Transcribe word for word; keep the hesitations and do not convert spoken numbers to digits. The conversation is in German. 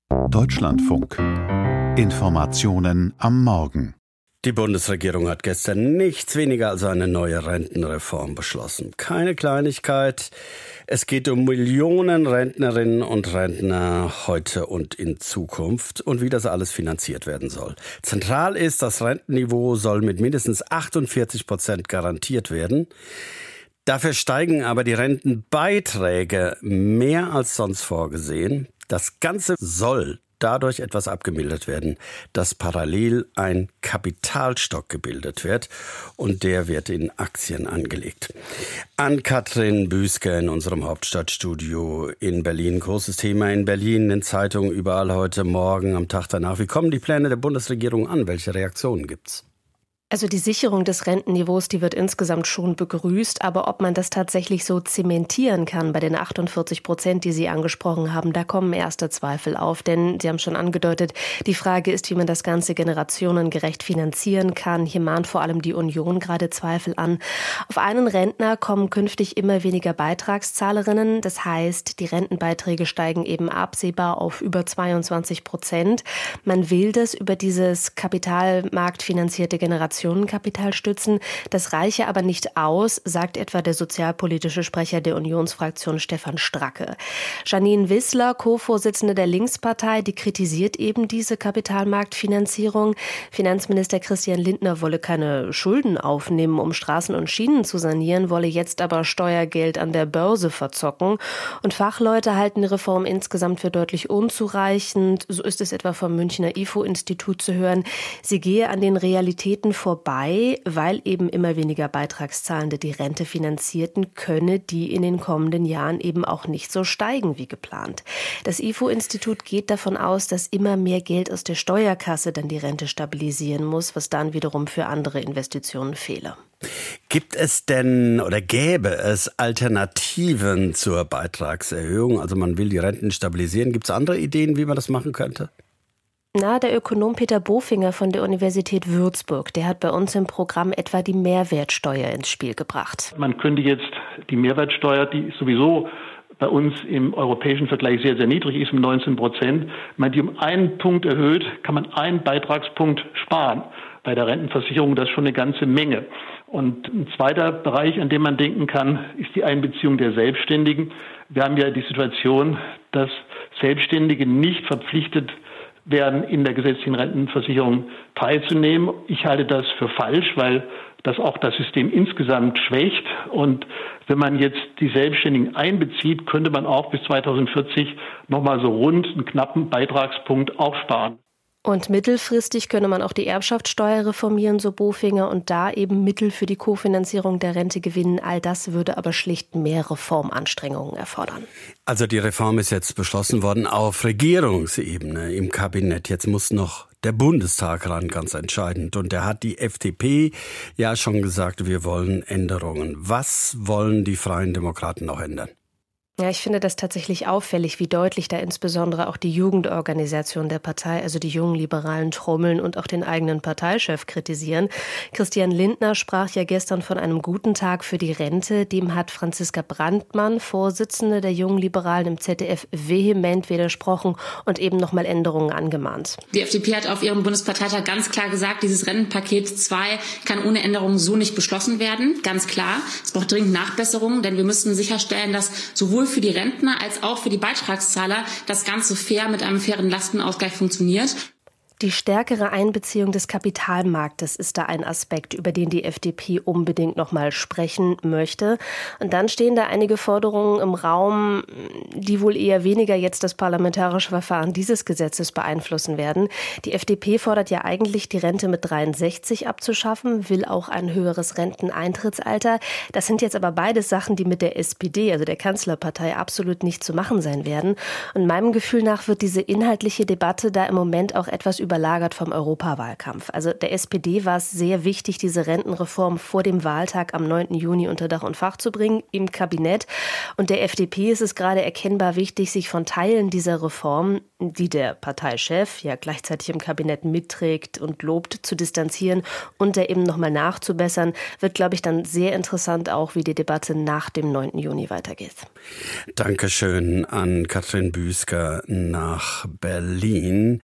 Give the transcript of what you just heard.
Deutschlandfunk. Informationen am Morgen. Die Bundesregierung hat gestern nichts weniger als eine neue Rentenreform beschlossen. Keine Kleinigkeit. Es geht um Millionen Rentnerinnen und Rentner heute und in Zukunft und wie das alles finanziert werden soll. Zentral ist, das Rentenniveau soll mit mindestens achtundvierzig Prozent garantiert werden. Dafür steigen aber die Rentenbeiträge mehr als sonst vorgesehen. Das Ganze soll dadurch etwas abgemildert werden, dass parallel ein Kapitalstock gebildet wird und der wird in Aktien angelegt. Ann-Kathrin Büsker in unserem Hauptstadtstudio in Berlin. Großes Thema in Berlin, in den Zeitungen überall heute Morgen, am Tag danach. Wie kommen die Pläne der Bundesregierung an? Welche Reaktionen gibt's? Also die Sicherung des Rentenniveaus, die wird insgesamt schon begrüßt. Aber ob man das tatsächlich so zementieren kann bei den achtundvierzig Prozent, die Sie angesprochen haben, da kommen erste Zweifel auf. Denn Sie haben schon angedeutet, die Frage ist, wie man das Ganze generationengerecht finanzieren kann. Hier mahnt vor allem die Union gerade Zweifel an. Auf einen Rentner kommen künftig immer weniger Beitragszahlerinnen. Das heißt, die Rentenbeiträge steigen eben absehbar auf über zweiundzwanzig Prozent. Man will das über dieses kapitalmarktfinanzierte Generation Kapital stützen. Das reiche aber nicht aus, sagt etwa der sozialpolitische Sprecher der Unionsfraktion Stefan Stracke. Janine Wissler, Co-Vorsitzende der Linkspartei, die kritisiert eben diese Kapitalmarktfinanzierung. Finanzminister Christian Lindner wolle keine Schulden aufnehmen, um Straßen und Schienen zu sanieren, wolle jetzt aber Steuergeld an der Börse verzocken. Und Fachleute halten die Reform insgesamt für deutlich unzureichend. So ist es etwa vom Münchner I F O-Institut zu hören. Sie gehe an den Realitäten vor vorbei, weil eben immer weniger Beitragszahlende die Rente finanzierten, könne die in den kommenden Jahren eben auch nicht so steigen wie geplant. Das I F O-Institut geht davon aus, dass immer mehr Geld aus der Steuerkasse dann die Rente stabilisieren muss, was dann wiederum für andere Investitionen fehle. Gibt es denn oder gäbe es Alternativen zur Beitragserhöhung? Also man will die Renten stabilisieren. Gibt es andere Ideen, wie man das machen könnte? Na, der Ökonom Peter Bofinger von der Universität Würzburg, der hat bei uns im Programm etwa die Mehrwertsteuer ins Spiel gebracht. Man könnte jetzt die Mehrwertsteuer, die sowieso bei uns im europäischen Vergleich sehr, sehr niedrig ist, um neunzehn Prozent, wenn man die um einen Punkt erhöht, kann man einen Beitragspunkt sparen. Bei der Rentenversicherung das ist schon eine ganze Menge. Und ein zweiter Bereich, an dem man denken kann, ist die Einbeziehung der Selbstständigen. Wir haben ja die Situation, dass Selbstständige nicht verpflichtet werden, in der gesetzlichen Rentenversicherung teilzunehmen. Ich halte das für falsch, weil das auch das System insgesamt schwächt. Und wenn man jetzt die Selbstständigen einbezieht, könnte man auch bis zweitausendvierzig nochmal so rund einen knappen Beitragspunkt aufsparen. Und mittelfristig könne man auch die Erbschaftssteuer reformieren, so Bofinger, und da eben Mittel für die Kofinanzierung der Rente gewinnen. All das würde aber schlicht mehr Reformanstrengungen erfordern. Also die Reform ist jetzt beschlossen worden auf Regierungsebene im Kabinett. Jetzt muss noch der Bundestag ran, ganz entscheidend. Und da hat die F D P ja schon gesagt, wir wollen Änderungen. Was wollen die Freien Demokraten noch ändern? Ja, ich finde das tatsächlich auffällig, wie deutlich da insbesondere auch die Jugendorganisation der Partei, also die jungen Liberalen, trommeln und auch den eigenen Parteichef kritisieren. Christian Lindner sprach ja gestern von einem guten Tag für die Rente. Dem hat Franziska Brandmann, Vorsitzende der jungen Liberalen im Z D F, vehement widersprochen und eben nochmal Änderungen angemahnt. Die F D P hat auf ihrem Bundesparteitag ganz klar gesagt, dieses Rentenpaket zwei kann ohne Änderungen so nicht beschlossen werden. Ganz klar. Es braucht dringend Nachbesserungen, denn wir müssen sicherstellen, dass sowohl für die Rentner als auch für die Beitragszahler das Ganze fair mit einem fairen Lastenausgleich funktioniert. Die stärkere Einbeziehung des Kapitalmarktes ist da ein Aspekt, über den die F D P unbedingt noch mal sprechen möchte. Und dann stehen da einige Forderungen im Raum, die wohl eher weniger jetzt das parlamentarische Verfahren dieses Gesetzes beeinflussen werden. Die F D P fordert ja eigentlich, die Rente mit dreiundsechzig abzuschaffen, will auch ein höheres Renteneintrittsalter. Das sind jetzt aber beides Sachen, die mit der S P D, also der Kanzlerpartei, absolut nicht zu machen sein werden. Und meinem Gefühl nach wird diese inhaltliche Debatte da im Moment auch etwas über überlagert vom Europawahlkampf. Also der S P D war es sehr wichtig, diese Rentenreform vor dem Wahltag am neunten Juni unter Dach und Fach zu bringen im Kabinett. Und der F D P ist es gerade erkennbar wichtig, sich von Teilen dieser Reform, die der Parteichef ja gleichzeitig im Kabinett mitträgt und lobt, zu distanzieren und der eben nochmal nachzubessern. Wird, glaube ich, dann sehr interessant auch, wie die Debatte nach dem neunten Juni weitergeht. Dankeschön an Katrin Büsker nach Berlin.